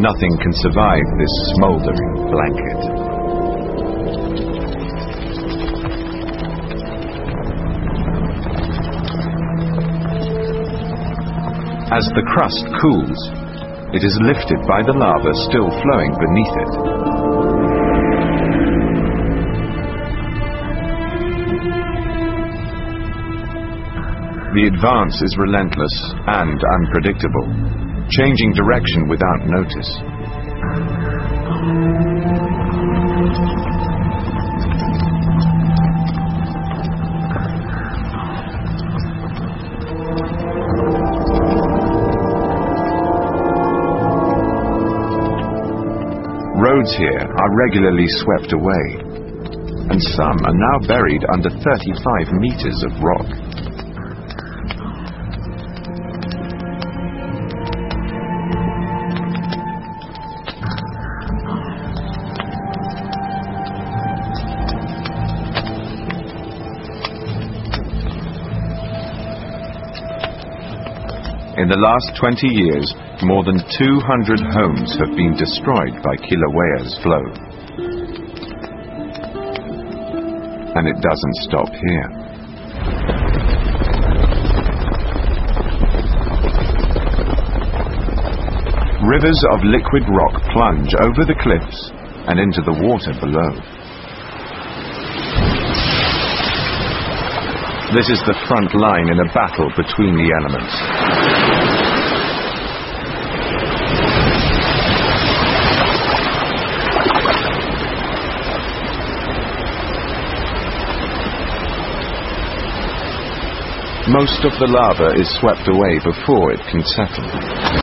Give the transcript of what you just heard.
Nothing can survive this smoldering blanket. As the crust cools, it is lifted by the lava still flowing beneath it. The advance is relentless and unpredictable, changing direction without notice. Roads here are regularly swept away, and some are now buried under 35 meters of rock. In the last 20 years, more than 200 homes have been destroyed by Kilauea's flow. And it doesn't stop here. Rivers of liquid rock plunge over the cliffs and into the water below. This is the front line in a battle between the elements. Most of the lava is swept away before it can settle.